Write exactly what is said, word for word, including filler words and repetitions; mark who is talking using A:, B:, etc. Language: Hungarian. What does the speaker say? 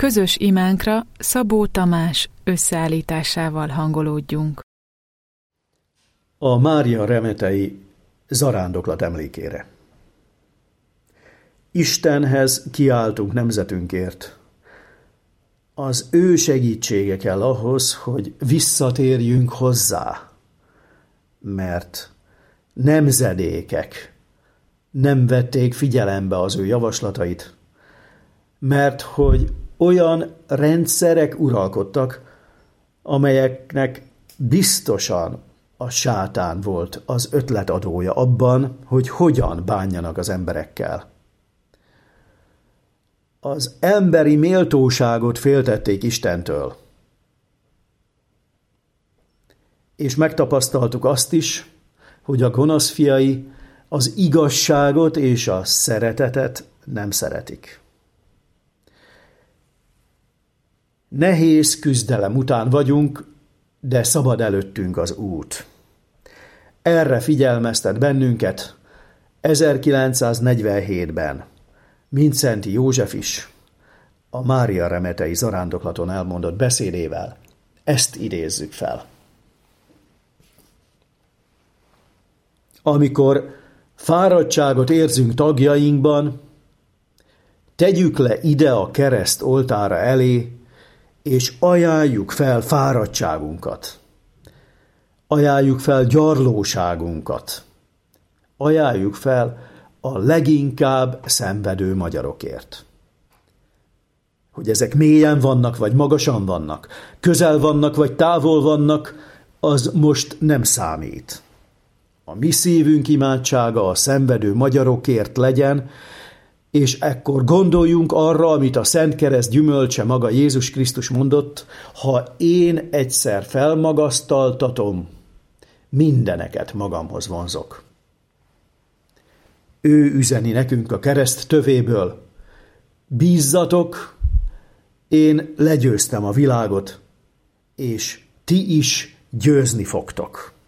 A: közös imánkra Szabó Tamás összeállításával hangolódjunk.
B: A Mária Remetei zarándoklat emlékére. Istenhez kiáltunk nemzetünkért. Az ő segítsége kell ahhoz, hogy visszatérjünk hozzá, mert nemzedékek nem vették figyelembe az ő javaslatait, mert hogy olyan rendszerek uralkodtak, amelyeknek biztosan a sátán volt az ötletadója abban, hogy hogyan bánjanak az emberekkel. Az emberi méltóságot féltették Istentől. És megtapasztaltuk azt is, hogy a gonosz fiai az igazságot és a szeretetet nem szeretik. Nehéz küzdelem után vagyunk, de szabad előttünk az út. Erre figyelmeztet bennünket ezerkilencszáznegyvenhétben Mindszenty József is a Mária Remetei zarándoklaton elmondott beszédével. Ezt idézzük fel. Amikor fáradtságot érzünk tagjainkban, tegyük le ide a kereszt oltára elé, és ajánljuk fel fáradtságunkat. Ajánljuk fel gyarlóságunkat. Ajánljuk fel a leginkább szenvedő magyarokért. Hogy ezek mélyen vannak, vagy magasan vannak, közel vannak, vagy távol vannak, az most nem számít. A mi szívünk imádsága a szenvedő magyarokért legyen, és ekkor gondoljunk arra, amit a Szent Kereszt gyümölcse maga Jézus Krisztus mondott, ha én egyszer felmagasztaltatom, mindeneket magamhoz vonzok. Ő üzeni nekünk a kereszt tövéből. Bízzatok, én legyőztem a világot, és ti is győzni fogtok.